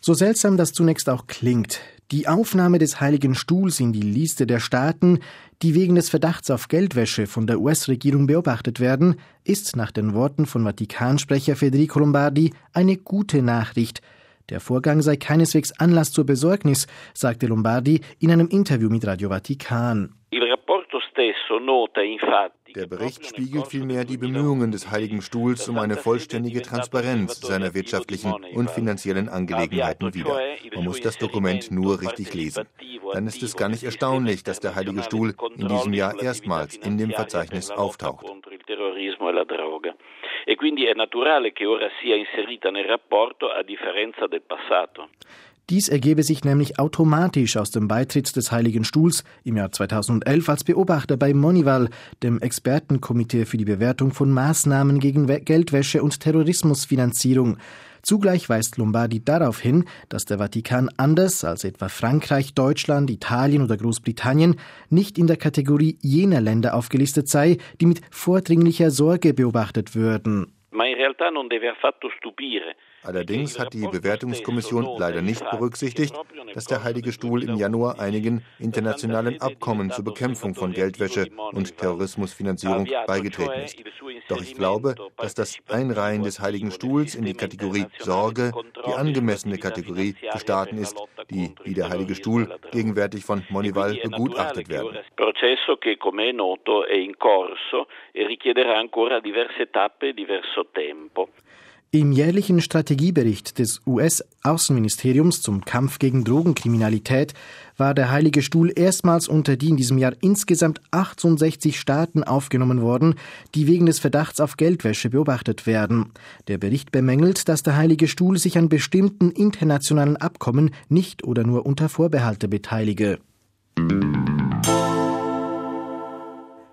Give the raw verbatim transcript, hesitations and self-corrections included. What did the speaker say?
So seltsam das zunächst auch klingt, die Aufnahme des Heiligen Stuhls in die Liste der Staaten, die wegen des Verdachts auf Geldwäsche von der U S-Regierung beobachtet werden, ist nach den Worten von Vatikansprecher Federico Lombardi eine gute Nachricht. Der Vorgang sei keineswegs Anlass zur Besorgnis, sagte Lombardi in einem Interview mit Radio Vatikan. Der Bericht spiegelt vielmehr die Bemühungen des Heiligen Stuhls um eine vollständige Transparenz seiner wirtschaftlichen und finanziellen Angelegenheiten wider. Man muss das Dokument nur richtig lesen. Dann ist es gar nicht erstaunlich, dass der Heilige Stuhl in diesem Jahr erstmals in dem Verzeichnis auftaucht. E quindi è naturale che ora sia inserita nel rapporto a differenza del passato. Dies ergebe sich nämlich automatisch aus dem Beitritt des Heiligen Stuhls im Jahr zweitausendelf als Beobachter bei Moneyval, dem Expertenkomitee für die Bewertung von Maßnahmen gegen Geldwäsche und Terrorismusfinanzierung. Zugleich weist Lombardi darauf hin, dass der Vatikan anders als etwa Frankreich, Deutschland, Italien oder Großbritannien nicht in der Kategorie jener Länder aufgelistet sei, die mit vordringlicher Sorge beobachtet würden. Ma in realtà non deve affatto stupire. Allerdings hat die Bewertungskommission leider nicht berücksichtigt, dass der Heilige Stuhl im Januar einigen internationalen Abkommen zur Bekämpfung von Geldwäsche und Terrorismusfinanzierung beigetreten ist. Doch ich glaube, dass das Einreihen des Heiligen Stuhls in die Kategorie Sorge die angemessene Kategorie für Staaten ist, die, wie der Heilige Stuhl, gegenwärtig von Moneyval begutachtet werden. Processo che, come è noto, è in corso e richiederà ancora diverse tappe e diverso tempo. Im jährlichen Strategiebericht des U S-Außenministeriums zum Kampf gegen Drogenkriminalität war der Heilige Stuhl erstmals unter die in diesem Jahr insgesamt achtundsechzig Staaten aufgenommen worden, die wegen des Verdachts auf Geldwäsche beobachtet werden. Der Bericht bemängelt, dass der Heilige Stuhl sich an bestimmten internationalen Abkommen nicht oder nur unter Vorbehalte beteilige.